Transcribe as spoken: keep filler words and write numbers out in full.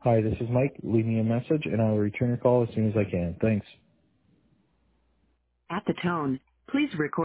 Hi, this is Mike. Leave me a message and I will return your call as soon as I can. Thanks. At the tone, please record.